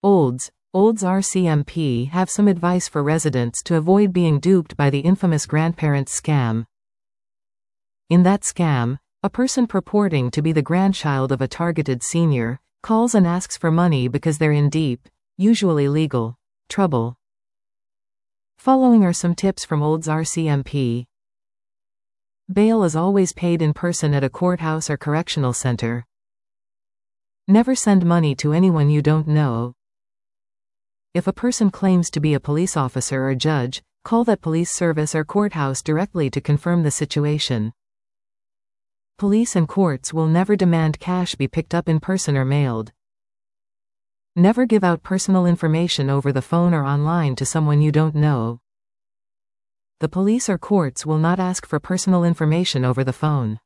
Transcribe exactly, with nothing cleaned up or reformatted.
Olds. Olds R C M P have some advice for residents to avoid being duped by the infamous grandparents scam. In that scam, a person purporting to be the grandchild of a targeted senior calls and asks for money because they're in deep, usually legal, trouble. Following are some tips from Olds R C M P. Bail is always paid in person at a courthouse or correctional center. Never send money to anyone you don't know. If a person claims to be a police officer or judge, call that police service or courthouse directly to confirm the situation. Police and courts will never demand cash be picked up in person or mailed. Never give out personal information over the phone or online to someone you don't know. The police or courts will not ask for personal information over the phone.